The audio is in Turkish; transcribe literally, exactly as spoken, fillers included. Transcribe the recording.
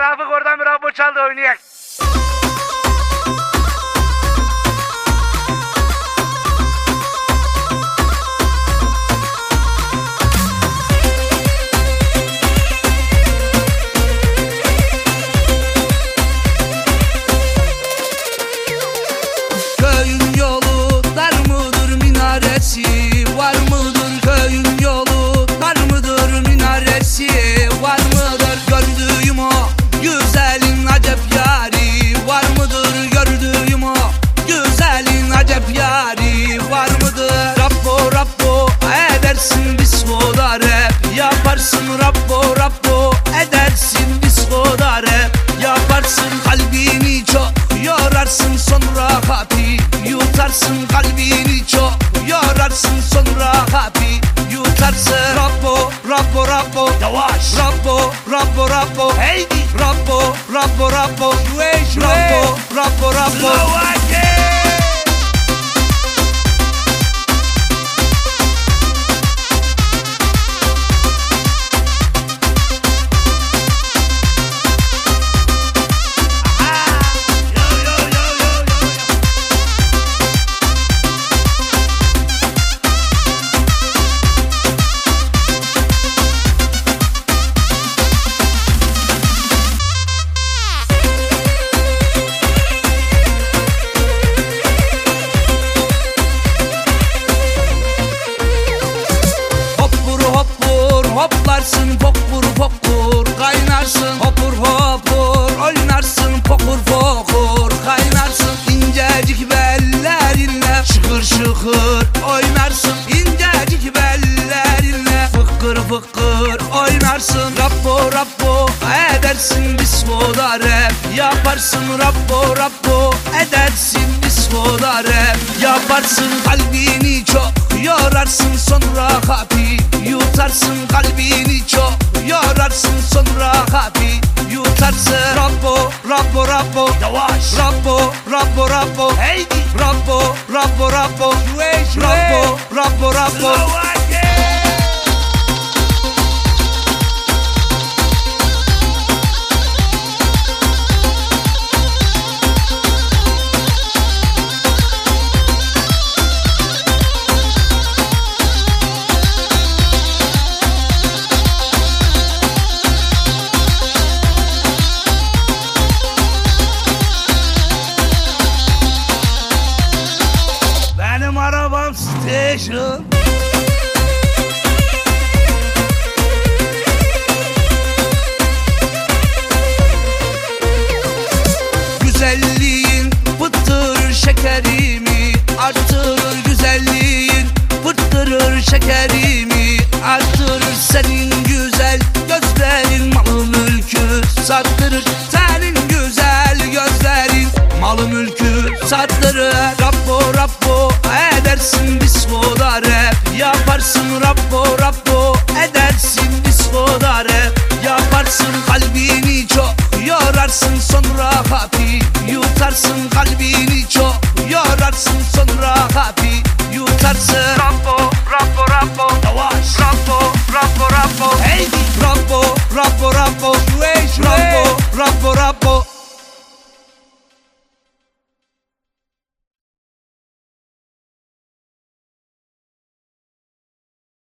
Rafık oradan bir rabbo çaldı, oynayak. Köyün yolu dar mıdır, minaresi var mıdır? Köyün yolu dar mıdır, minaresi var mıdır? Gördüğüm o güzelin acep yari var mıdır? Gördüğüm o güzelin acep yari var mıdır? Rabbo Rabbo edersin diskoda rap yaparsın, Rabbo Rabbo edersin diskoda rap yaparsın. Kalbini çok yorarsın, sonra hapi yutarsın. Kalbini çok yorarsın, sonra hapi yutarsın. Rabbo Rabbo Rabbo yavaş, Rabbo Rabbo Rabbo heydi, Rabbo Rabbo Rabbo şuey şuey, Rabbo Rabbo Rabbo hoplarsın, pokur pokur kaynarsın. Hopur hopur oynarsın, pokur pokur kaynarsın. İncecik bellerinle şıkır şıkır oynarsın. İncecik bellerinle fıkır fıkır oynarsın. Rabbo Rabbo edersin diskoda rap yaparsın. Rabbo Rabbo edersin diskoda rap yaparsın. Kalbini çok yorarsın, sonra hapi yutarsın. Kalbini çok yorarsın, sonra hapi yutarsın. Rabbo Rabbo Rabbo yavaş, Rabbo Rabbo Rabbo heydi, Rabbo Rabbo Rabbo şuey şuey, Rabbo Rabbo Rabbo Arabam station. Güzelliğin pıttırır şekerimi artırır. Güzelliğin pıttırır şekerimi artırır. Senin